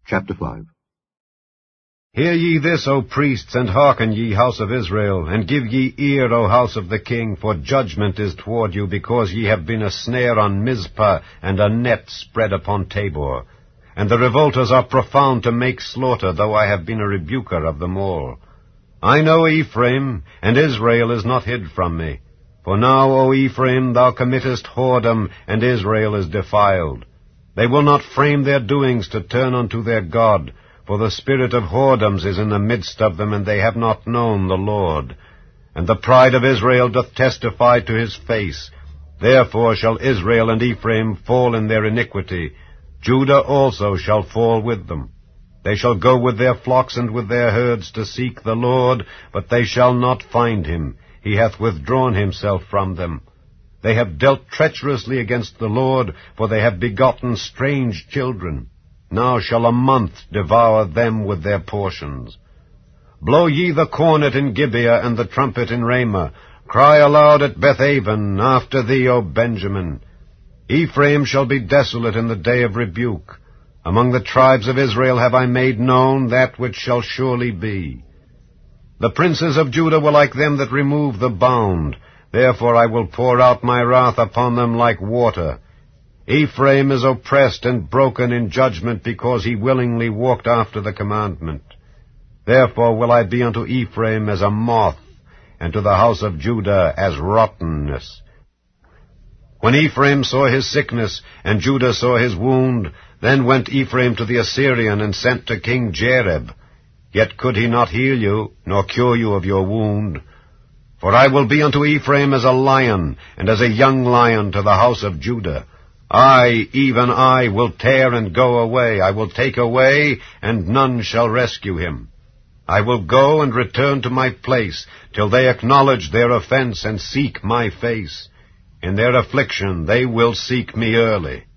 Chapter 5. Hear ye this, O priests, and hearken, ye house of Israel, and give ye ear, O house of the king, for judgment is toward you, because ye have been a snare on Mizpah, and a net spread upon Tabor. And the revolters are profound to make slaughter, though I have been a rebuker of them all. I know Ephraim, and Israel is not hid from me. For now, O Ephraim, thou committest whoredom, and Israel is defiled. They will not frame their doings to turn unto their God, for the spirit of whoredoms is in the midst of them, and they have not known the Lord. And the pride of Israel doth testify to his face. Therefore shall Israel and Ephraim fall in their iniquity. Judah also shall fall with them. They shall go with their flocks and with their herds to seek the Lord, but they shall not find him. He hath withdrawn himself from them. They have dealt treacherously against the Lord, for they have begotten strange children. Now shall a month devour them with their portions. Blow ye the cornet in Gibeah, and the trumpet in Ramah. Cry aloud at Bethaven, after thee, O Benjamin. Ephraim shall be desolate in the day of rebuke. Among the tribes of Israel have I made known that which shall surely be. The princes of Judah were like them that remove the bound. Therefore I will pour out my wrath upon them like water. Ephraim is oppressed and broken in judgment, because he willingly walked after the commandment. Therefore will I be unto Ephraim as a moth, and to the house of Judah as rottenness. When Ephraim saw his sickness, and Judah saw his wound, then went Ephraim to the Assyrian, and sent to King Jareb. Yet could he not heal you, nor cure you of your wound. For I will be unto Ephraim as a lion, and as a young lion to the house of Judah. I, even I, will tear and go away. I will take away, and none shall rescue him. I will go and return to my place, till they acknowledge their offense and seek my face. In their affliction they will seek me early.